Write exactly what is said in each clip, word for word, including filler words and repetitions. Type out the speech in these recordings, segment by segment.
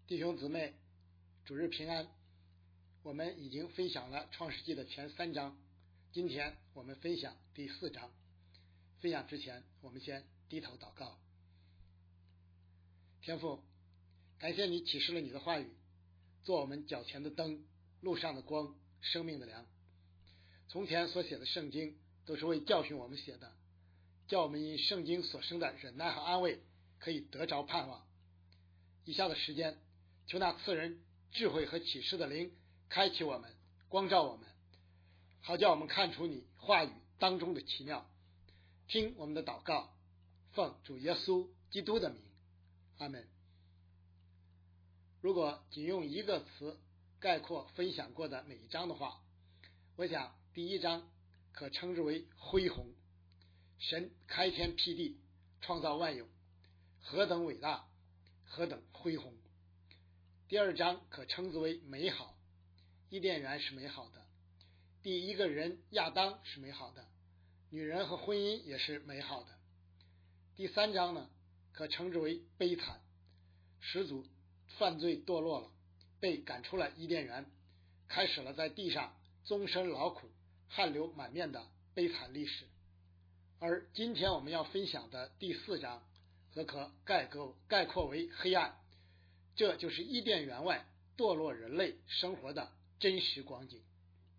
弟兄姊妹，主日平安。我们已经分享了创世纪的前三章，今天我们分享第四章。分享之前，我们先低头祷告。天父，感谢你启示了你的话语，做我们脚前的灯，路上的光，生命的粮。从前所写的圣经都是为教训我们写的，叫我们因圣经所生的忍耐和安慰可以得着盼望。以下的时间，求那赐人智慧和启示的灵开启我们，光照我们，好叫我们看出你话语当中的奇妙。听我们的祷告，奉主耶稣基督的名，阿们。如果仅用一个词概括分享过的每一章的话，我想第一章可称之为恢宏。神开天辟地，创造万有，何等伟大，何等恢宏。第二章可称之为美好，伊甸园是美好的，第一个人亚当是美好的，女人和婚姻也是美好的。第三章呢，可称之为悲惨，始祖犯罪堕落了，被赶出了伊甸园，开始了在地上终身劳苦、汗流满面的悲惨历史。而今天我们要分享的第四章则可概括概括为黑暗，这就是伊甸园外堕落人类生活的真实光景。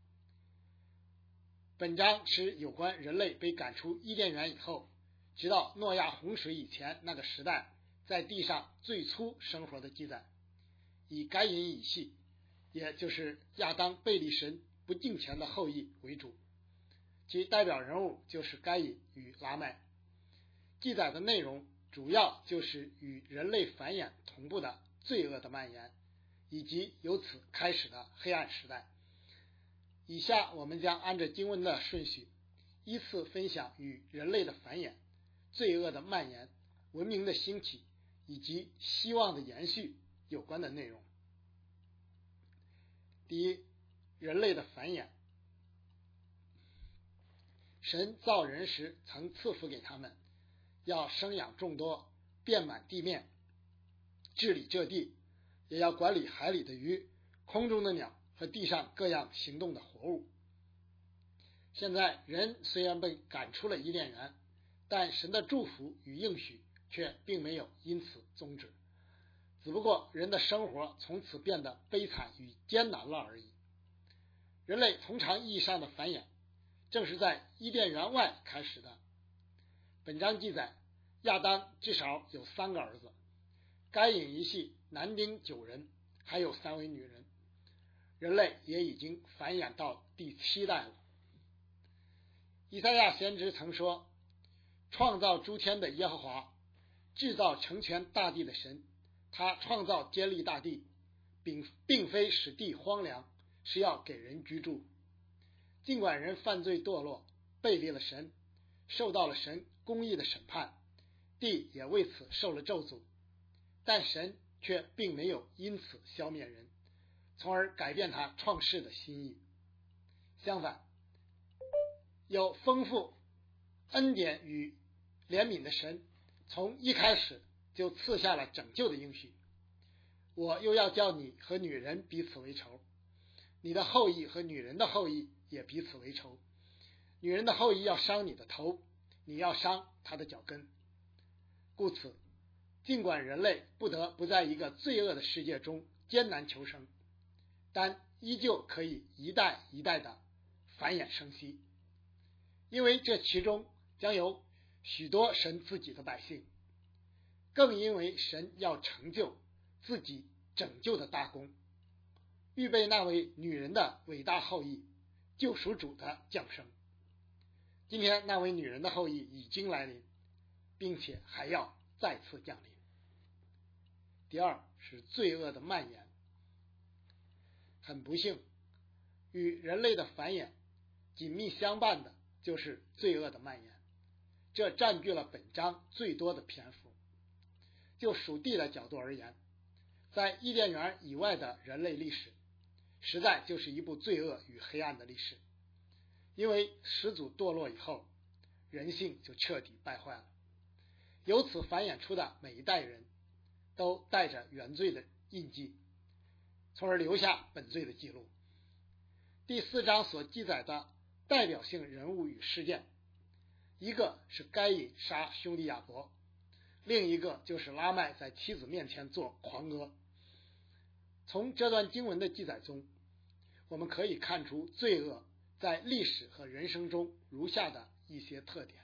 本章是有关人类被赶出伊甸园以后，直到诺亚洪水以前那个时代在地上最初生活的记载，以该隐以系，也就是亚当背离神不敬虔的后裔为主，其代表人物就是该隐与拉麦。记载的内容主要就是与人类繁衍同步的罪恶的蔓延，以及由此开始的黑暗时代。以下我们将按照经文的顺序，依次分享与人类的繁衍、罪恶的蔓延、文明的兴起以及希望的延续有关的内容。第一，人类的繁衍。神造人时曾赐福给他们，要生养众多，遍满地面，治理这地，也要管理海里的鱼、空中的鸟和地上各样行动的活物。现在人虽然被赶出了伊甸园，但神的祝福与应许却并没有因此终止，只不过人的生活从此变得悲惨与艰难了而已。人类通常意义上的繁衍正是在伊甸园外开始的。本章记载，亚当至少有三个儿子，该隐一系男丁九人，还有三位女人。人类也已经繁衍到第七代了。以赛亚先知曾说，创造诸天的耶和华，制造成全大地的神，他创造坚立大地，并并非使地荒凉，是要给人居住。尽管人犯罪堕落，背离了神，受到了神公义的审判，地也为此受了咒诅，但神却并没有因此消灭人，从而改变他创世的心意。相反，有丰富恩典与怜悯的神从一开始就赐下了拯救的应许。我又要叫你和女人彼此为仇，你的后裔和女人的后裔也彼此为仇，女人的后裔要伤你的头，你要伤她的脚跟。故此，尽管人类不得不在一个罪恶的世界中艰难求生，但依旧可以一代一代的繁衍生息，因为这其中将有许多神自己的百姓，更因为神要成就自己拯救的大功，预备那位女人的伟大后裔，救赎主的降生。今天那位女人的后裔已经来临，并且还要再次降临。第二是罪恶的蔓延。很不幸，与人类的繁衍紧密相伴的就是罪恶的蔓延，这占据了本章最多的篇幅。就属地的角度而言，在伊甸园以外的人类历史，实在就是一部罪恶与黑暗的历史。因为始祖堕落以后，人性就彻底败坏了，由此繁衍出的每一代人都带着原罪的印记，从而留下本罪的记录。第四章所记载的代表性人物与事件，一个是该隐杀兄弟亚伯，另一个就是拉麦在妻子面前做狂歌。从这段经文的记载中，我们可以看出罪恶在历史和人生中如下的一些特点。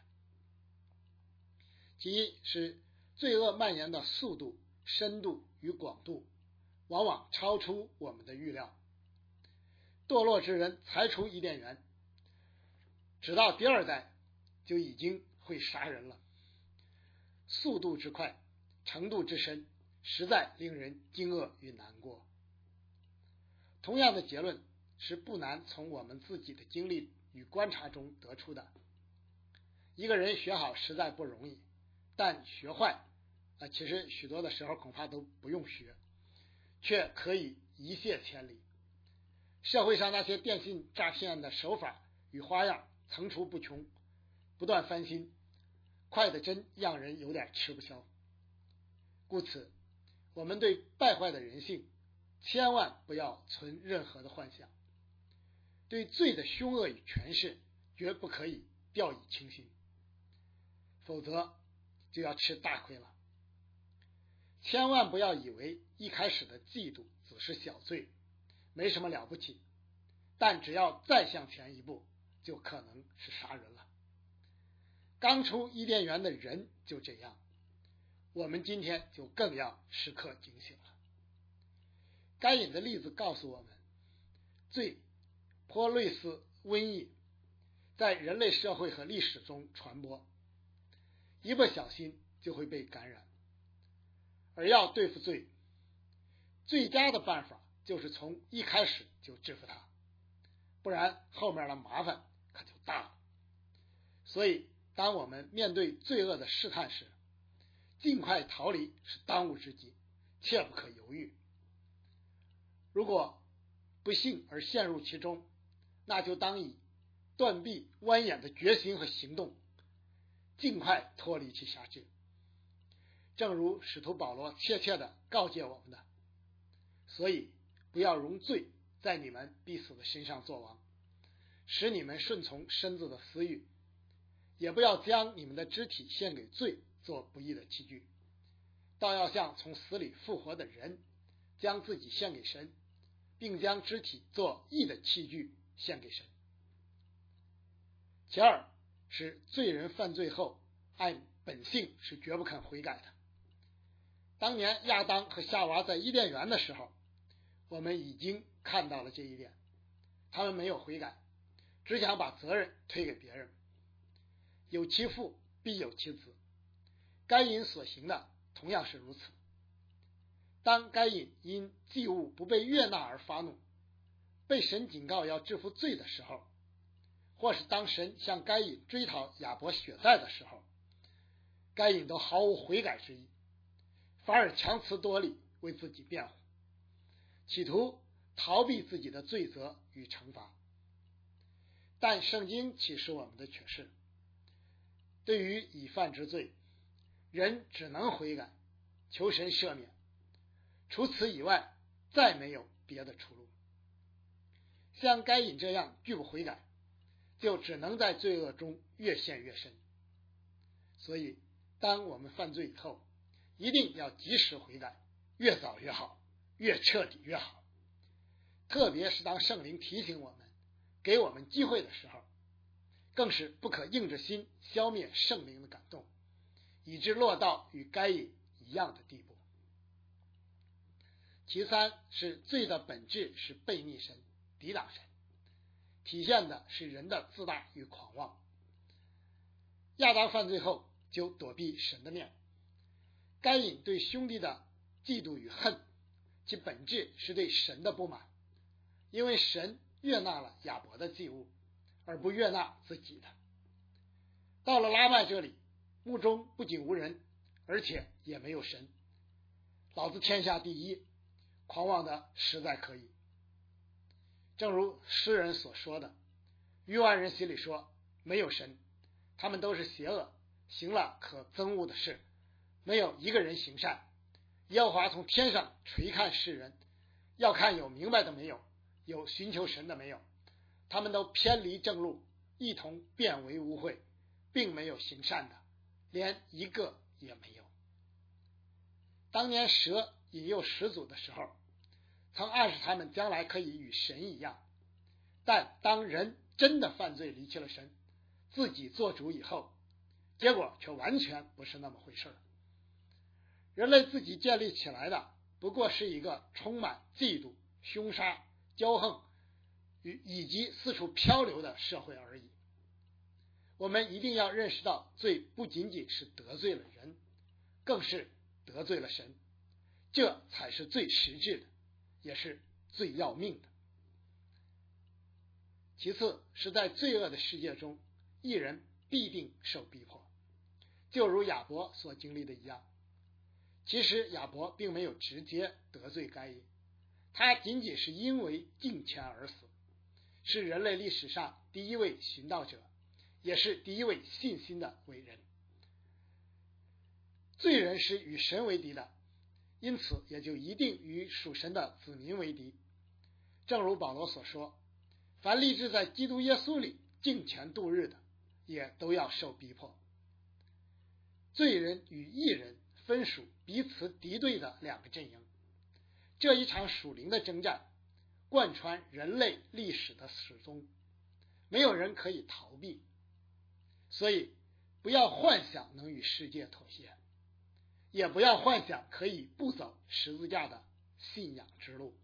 其一是罪恶蔓延的速度、深度与广度往往超出我们的预料。堕落之人才出伊甸园，直到第二代就已经会杀人了，速度之快，程度之深，实在令人惊愕与难过。同样的结论是不难从我们自己的经历与观察中得出的。一个人学好实在不容易，但学坏啊，其实许多的时候恐怕都不用学，却可以一泻千里。社会上那些电信诈骗的手法与花样层出不穷，不断翻新，快得真让人有点吃不消。故此，我们对败坏的人性千万不要存任何的幻想，对罪的凶恶与权势绝不可以掉以轻心，否则就要吃大亏了。千万不要以为一开始的嫉妒只是小罪，没什么了不起，但只要再向前一步，就可能是杀人了。刚出伊甸园的人就这样，我们今天就更要时刻警醒了。该隐的例子告诉我们，罪颇类似瘟疫，在人类社会和历史中传播，一不小心就会被感染。而要对付罪，最佳的办法就是从一开始就制服它，不然后面的麻烦可就大了。所以当我们面对罪恶的试探时，尽快逃离是当务之急，切不可犹豫。如果不幸而陷入其中，那就当以断臂弯眼的决心和行动，尽快脱离其辖制。正如使徒保罗切切地告诫我们的，所以不要容罪在你们必死的身上作王，使你们顺从身子的私欲，也不要将你们的肢体献给罪做不义的器具，倒要像从死里复活的人，将自己献给神，并将肢体做义的器具献给神。其二是罪人犯罪后按本性是绝不肯悔改的。当年亚当和夏娃在伊甸园的时候，我们已经看到了这一点，他们没有悔改，只想把责任推给别人。有其父必有其子，该隐所行的同样是如此。当该隐因祭物不被悦纳而发怒，被神警告要制服罪的时候，或是当神向该隐追讨亚伯血债的时候，该隐都毫无悔改之意，反而强词夺理为自己辩护，企图逃避自己的罪责与惩罚。但圣经启示我们的却是，对于已犯之罪，人只能悔改，求神赦免，除此以外再没有别的出路。像该隐这样拒不悔改，就只能在罪恶中越陷越深。所以当我们犯罪以后，一定要及时悔改，越早越好，越彻底越好。特别是当圣灵提醒我们，给我们机会的时候，更是不可硬着心消灭圣灵的感动，以致落到与该隐一样的地步。其三是罪的本质是背逆神，抵挡神，体现的是人的自大与狂妄。亚当犯罪后就躲避神的面，该隐对兄弟的嫉妒与恨，其本质是对神的不满，因为神悦纳了亚伯的祭物，而不悦纳自己的。到了拉麦这里，墓中不仅无人，而且也没有神，老子天下第一，狂妄的实在可以。正如诗人所说的，愚顽人心里说没有神，他们都是邪恶，行了可憎恶的事，没有一个人行善， 耶和华从天上垂看世人，要看有明白的没有，有寻求神的没有，他们都偏离正路，一同变为污秽，并没有行善的，连一个也没有。当年蛇引诱始祖的时候，曾暗示他们将来可以与神一样，但当人真的犯罪离弃了神，自己做主以后，结果却完全不是那么回事。人类自己建立起来的不过是一个充满嫉妒、凶杀、骄横与以及四处漂流的社会而已。我们一定要认识到，罪不仅仅是得罪了人，更是得罪了神，这才是最实质的，也是最要命的。其次是在罪恶的世界中，义人必定受逼迫，就如亚伯所经历的一样。其实亚伯并没有直接得罪该隐，他仅仅是因为敬虔而死，是人类历史上第一位殉道者，也是第一位信心的伟人。罪人是与神为敌的，因此也就一定与属神的子民为敌。正如保罗所说，凡立志在基督耶稣里敬虔度日的，也都要受逼迫。罪人与义人分属彼此敌对的两个阵营，这一场属灵的征战贯穿人类历史的始终，没有人可以逃避。所以不要幻想能与世界妥协，也不要幻想可以不走十字架的信仰之路。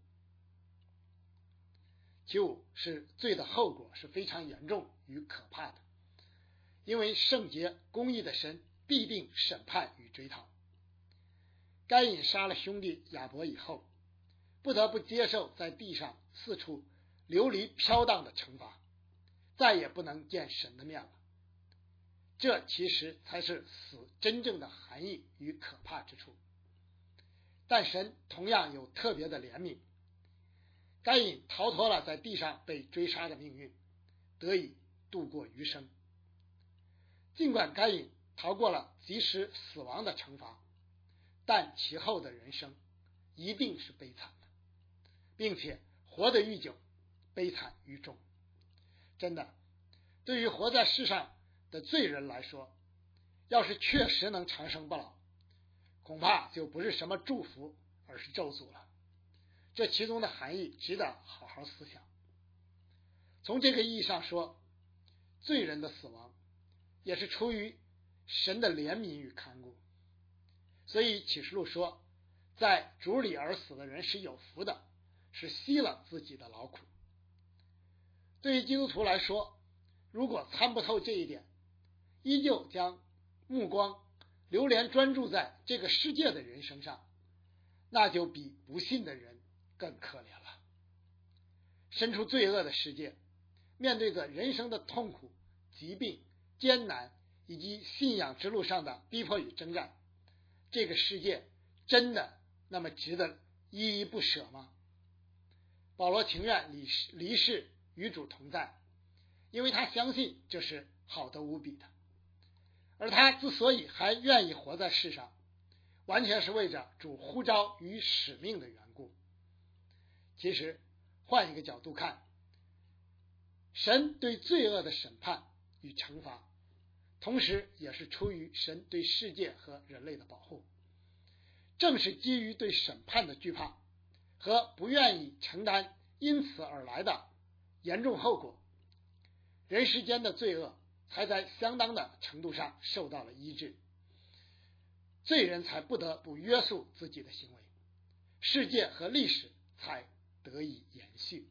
其五是罪的后果是非常严重与可怕的，因为圣洁公义的神必定审判与追讨。该隐杀了兄弟亚伯以后，不得不接受在地上四处流离飘荡的惩罚，再也不能见神的面了。这其实才是死真正的含义与可怕之处。但神同样有特别的怜悯，该隐逃脱了在地上被追杀的命运，得以度过余生。尽管该隐逃过了即时死亡的惩罚，但其后的人生一定是悲惨的，并且活得愈久，悲惨愈重。真的，对于活在世上的罪人来说，要是确实能长生不老，恐怕就不是什么祝福，而是咒诅了。这其中的含义值得好好思想。从这个意义上说，罪人的死亡也是出于神的怜悯与看顾。所以启示录说，在主里而死的人是有福的，是息了自己的劳苦。对于基督徒来说，如果参不透这一点，依旧将目光流连专注在这个世界的人身上，那就比不信的人更可怜了。身处罪恶的世界，面对着人生的痛苦、疾病、艰难以及信仰之路上的逼迫与征战，这个世界真的那么值得依依不舍吗？保罗情愿离世离世与主同在，因为他相信这是好得无比的。而他之所以还愿意活在世上，完全是为着主呼召与使命的缘故。其实换一个角度看，神对罪恶的审判与惩罚，同时也是出于神对世界和人类的保护。正是基于对审判的惧怕和不愿意承担因此而来的严重后果，人世间的罪恶才在相当的程度上受到了医治，罪人才不得不约束自己的行为，世界和历史才得以延续。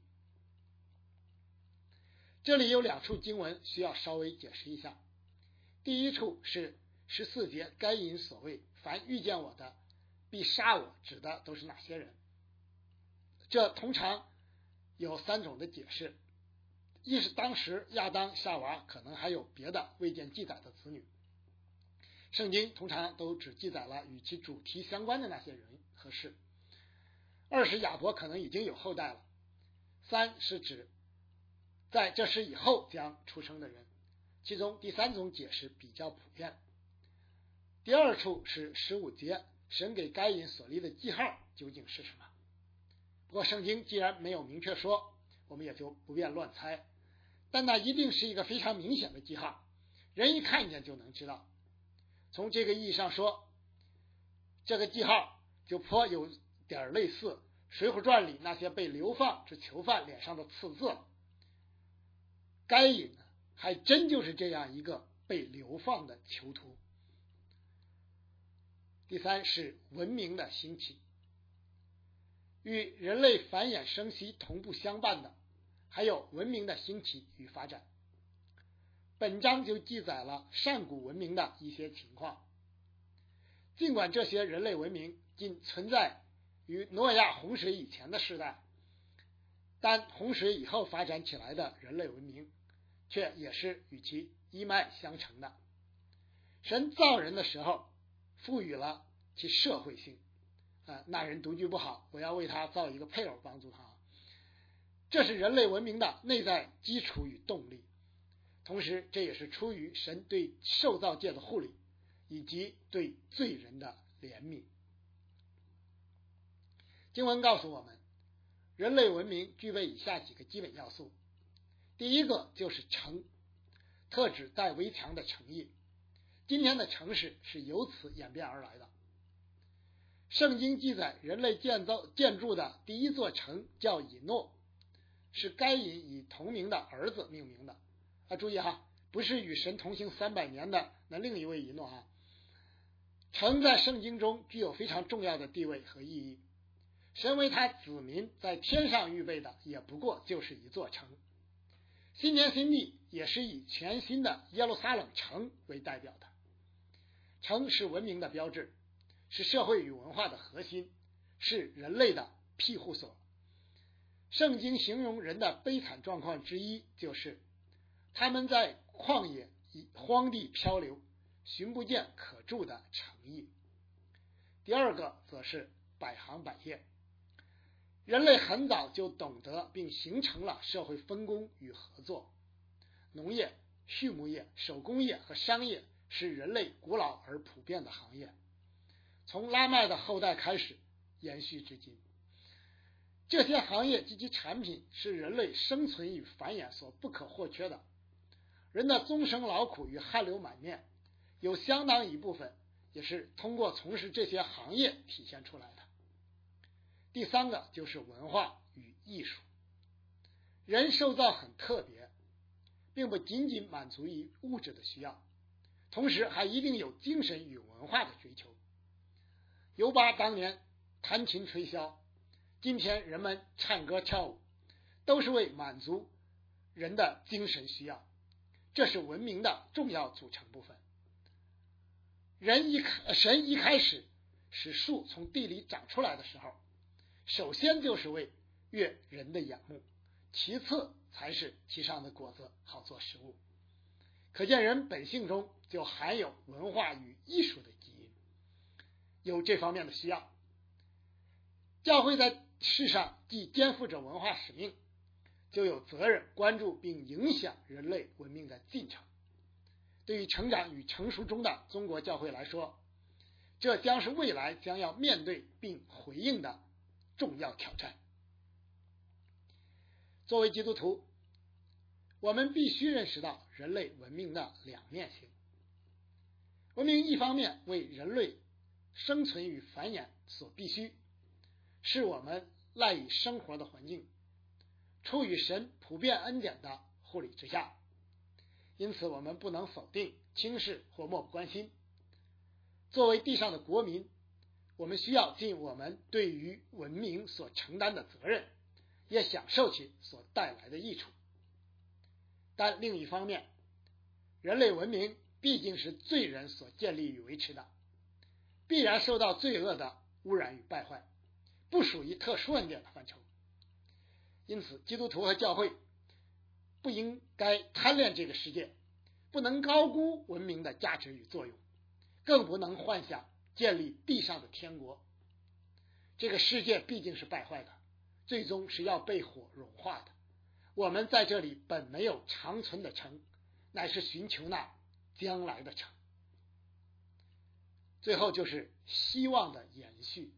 这里有两处经文需要稍微解释一下。第一处是十四节该隐所谓凡遇见我的必杀我，指的都是哪些人？这通常有三种的解释。一是当时亚当夏娃可能还有别的未见记载的子女，圣经通常都只记载了与其主题相关的那些人和事。二是亚伯可能已经有后代了。三是指在这时以后将出生的人，其中第三种解释比较普遍。第二处是十五节神给该隐所立的记号究竟是什么。不过圣经既然没有明确说，我们也就不便乱猜，但那一定是一个非常明显的记号，人一看见就能知道。从这个意义上说，这个记号就颇有点类似《水浒传》里那些被流放之囚犯脸上的刺字了。该隐呢，还真就是这样一个被流放的囚徒。第三是文明的兴起，与人类繁衍生息同步相伴的，还有文明的兴起与发展。本章就记载了上古文明的一些情况。尽管这些人类文明仅存在于诺亚洪水以前的时代，但洪水以后发展起来的人类文明却也是与其一脉相承的。神造人的时候赋予了其社会性，啊，那人独居不好，我要为他造一个配偶帮助他。这是人类文明的内在基础与动力，同时这也是出于神对受造界的护理以及对罪人的怜悯。经文告诉我们，人类文明具备以下几个基本要素。第一个就是城，特指带围墙的城邑。今天的城市是由此演变而来的。圣经记载，人类建造建筑的第一座城叫以诺，是该隐以同名的儿子命名的。啊，注意哈，不是与神同行三百年的那另一位以诺哈。城在圣经中具有非常重要的地位和意义。神为他子民在天上预备的也不过就是一座城。新天新地也是以全新的耶路撒冷城为代表的。城是文明的标志，是社会与文化的核心，是人类的庇护所。圣经形容人的悲惨状况之一，就是他们在旷野以荒地漂流，寻不见可住的城邑。第二个则是百行百业。人类很早就懂得并形成了社会分工与合作。农业、畜牧业、手工业和商业是人类古老而普遍的行业，从拉麦的后代开始延续至今。这些行业及其产品是人类生存与繁衍所不可或缺的。人的终生劳苦与汗流满面，有相当一部分也是通过从事这些行业体现出来的。第三个就是文化与艺术。人受造很特别，并不仅仅满足于物质的需要，同时还一定有精神与文化的追求。尤巴当年弹琴吹箫，今天人们唱歌跳舞，都是为满足人的精神需要，这是文明的重要组成部分。人一神一开始使树从地里长出来的时候，首先就是为悦人的眼目，其次才是其上的果子好做食物。可见人本性中就含有文化与艺术的基因，有这方面的需要。教会在世上既肩负着文化使命，就有责任关注并影响人类文明的进程。对于成长与成熟中的中国教会来说，这将是未来将要面对并回应的重要挑战。作为基督徒，我们必须认识到人类文明的两面性。文明一方面为人类生存与繁衍所必须，是我们赖以生活的环境，处于神普遍恩典的护理之下，因此我们不能否定、轻视或漠不关心。作为地上的国民，我们需要尽我们对于文明所承担的责任，也享受其所带来的益处。但另一方面，人类文明毕竟是罪人所建立与维持的，必然受到罪恶的污染与败坏，不属于特殊恩典的范畴。因此，基督徒和教会不应该贪恋这个世界，不能高估文明的价值与作用，更不能幻想建立地上的天国。这个世界毕竟是败坏的，最终是要被火融化的。我们在这里本没有长存的城，乃是寻求那将来的城。 最后就是希望的延续。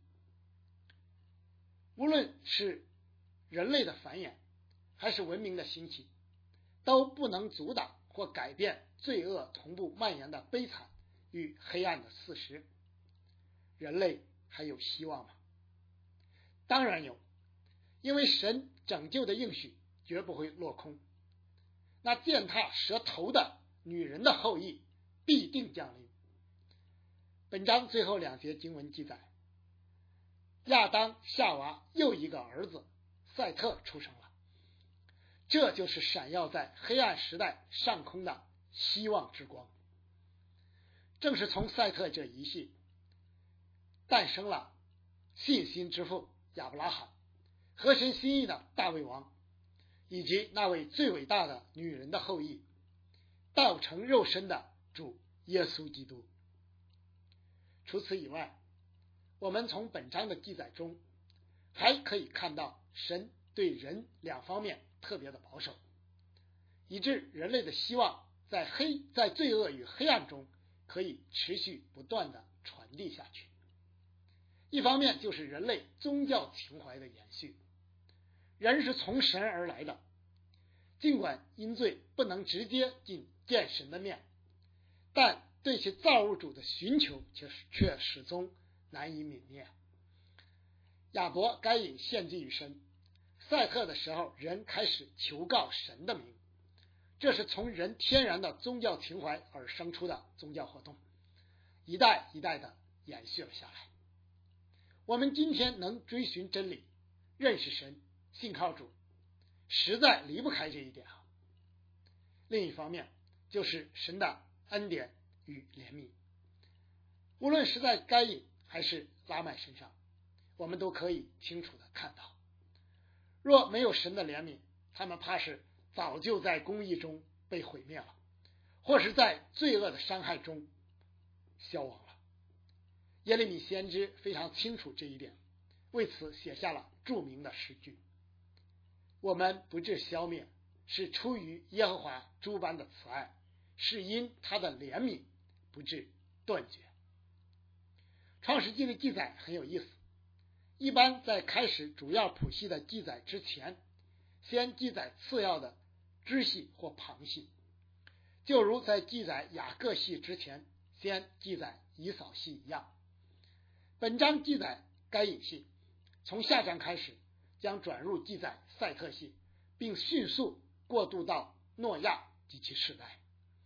无论是人类的繁衍，还是文明的兴起，都不能阻挡或改变罪恶同步蔓延的悲惨与黑暗的事实。人类还有希望吗？当然有，因为神拯救的应许绝不会落空。那践踏蛇头的女人的后裔必定降临。本章最后两节经文记载，亚当夏娃又一个儿子赛特出生了，这就是闪耀在黑暗时代上空的希望之光。正是从赛特这一系诞生了信心之父亚伯拉罕，合神心意的大卫王，以及那位最伟大的女人的后裔，道成肉身的主耶稣基督。除此以外，我们从本章的记载中还可以看到神对人两方面特别的保守，以致人类的希望在黑在罪恶与黑暗中可以持续不断的传递下去。一方面就是人类宗教情怀的延续，人是从神而来的，尽管因罪不能直接进见神的面，但对其造物主的寻求却却始终难以泯灭。亚伯该隐献祭于神，赛特的时候人开始求告神的名，这是从人天然的宗教情怀而生出的宗教活动，一代一代的延续了下来。我们今天能追寻真理，认识神，信靠主，实在离不开这一点啊。另一方面就是神的恩典与怜悯，无论是在该隐还是拉麦身上，我们都可以清楚的看到，若没有神的怜悯，他们怕是早就在公义中被毁灭了，或是在罪恶的伤害中消亡了。耶利米先知非常清楚这一点，为此写下了著名的诗句：我们不致消灭，是出于耶和华诸般的慈爱，是因他的怜悯不致断绝。创世纪的记载很有意思，一般在开始主要谱系的记载之前，先记载次要的支系或旁系，就如在记载雅各系之前先记载以扫系一样。本章记载该隐系，从下章开始将转入记载赛特系，并迅速过渡到诺亚及其世代。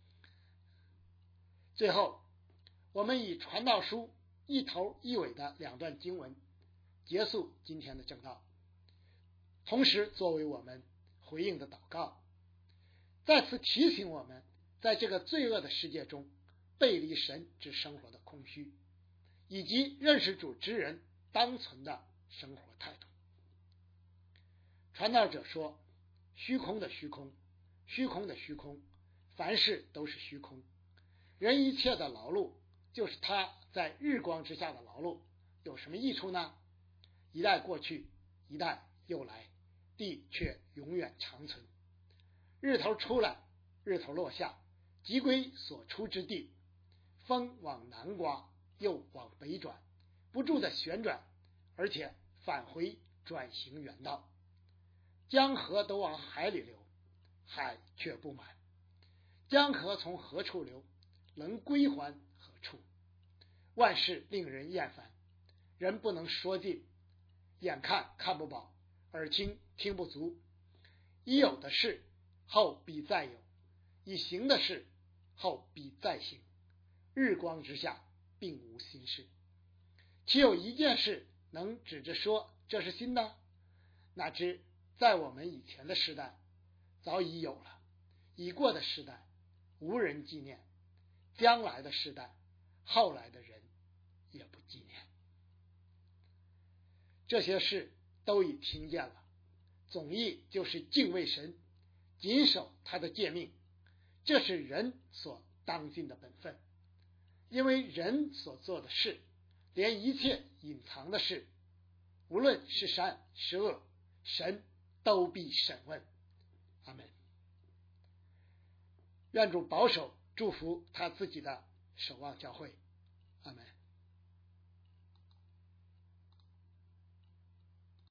最后，我们以传道书一头一尾的两段经文结束今天的正道，同时作为我们回应的祷告，再次提醒我们在这个罪恶的世界中背离神之生活的空虚，以及认识主之人当存的生活态度。传道者说，虚空的虚空，虚空的虚空，凡事都是虚空，人一切的劳碌就是他在日光之下的劳碌，有什么益处呢？一代过去，一代又来，地却永远长存。日头出来，日头落下，即归所出之地，风往南刮，又往北转，不住的旋转，而且返回转行原道。江河都往海里流，海却不满。江河从何处流，能归还何处？万事令人厌烦，人不能说尽，眼看看不饱，耳听听不足。已有的事，后必再有；已行的事，后必再行。日光之下，并无新事。岂有一件事能指着说这是新的？哪知在我们以前的时代早已有了，已过的时代无人纪念，将来的时代后来的人也不纪念。这些事都已听见了，总意就是敬畏神，谨守他的诫命，这是人所当尽的本分。因为人所做的事，连一切隐藏的事，无论是善是恶，神都必审问。阿们。愿主保守祝福他自己的守望教会。阿们。